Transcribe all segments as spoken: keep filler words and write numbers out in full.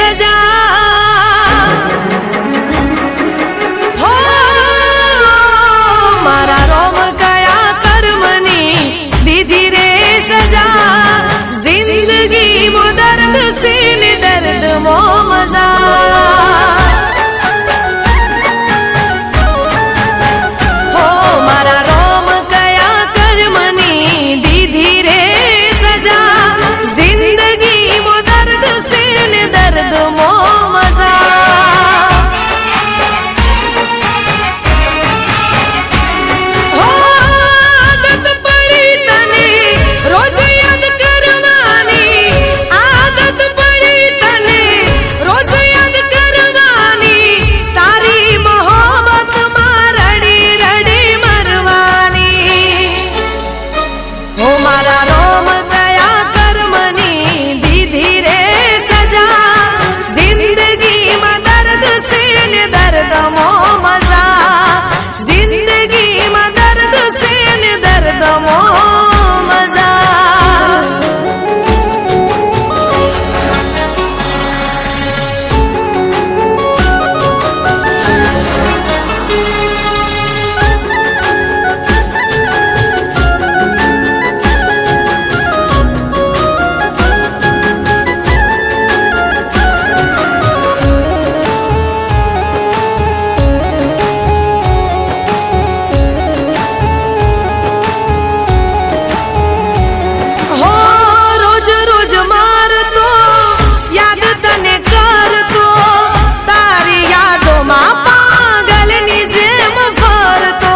सजा हो मारा रोम कया कर्मनी दीदी रे सजा जिंदगी वो दर्द से दर्द वो मजा हो मारा रोम कया कर्मनी दीदी रे सजा जिंदगी वो दर्द से दर्द वो मजा हो आदत पड़ी तने रोज याद करवानी आदत पड़ी तने रोज याद करवानी तारी मोहब्बत मां रड़ी रड़ी मरवानी हो मारा रोम कया कर्मनी दीदी रे सजा जिंदगी में दर्द से दर्द मो मजा जिंदगी में दर्द से दर्द मो मजा हो रोज रोज मार तो याद तने कर तो तारी यादों मा पागल नी जेम फर तो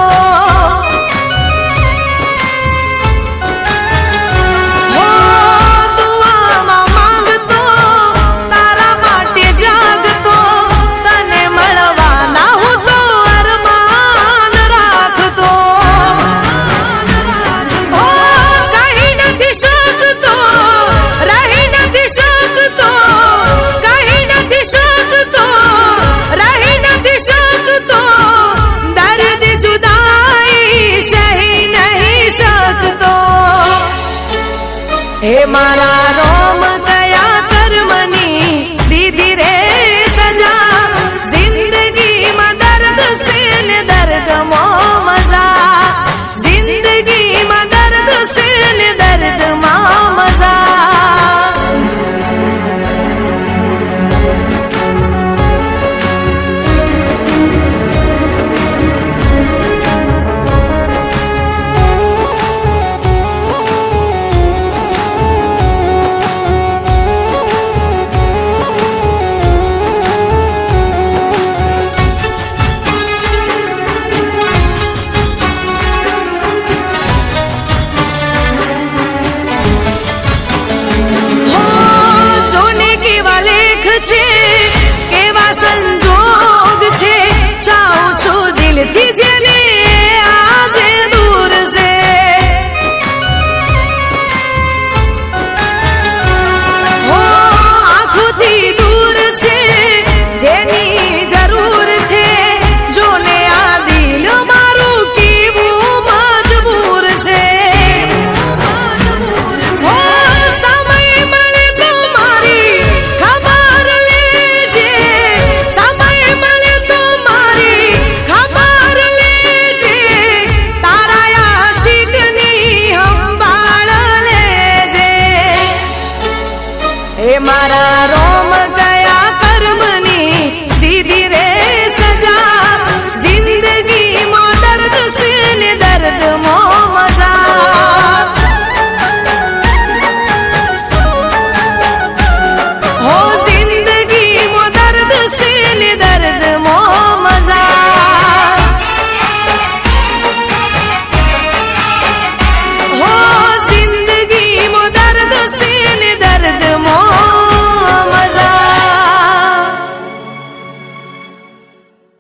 हो दुआ मा मांग तो तारा माटे जाग तो तने मळवाना हूँ तो अरमान राख तो हो कहीं નથી શકતો રહી નથી શકતો કहीं નથી શકતો રહી નથી શકતો દર્દ जुदाई सही नहीं सकतो हे मारा रोम कया कर्मनी दीदी रे सजा जिंदगी में दर्द से दर्द मो मजा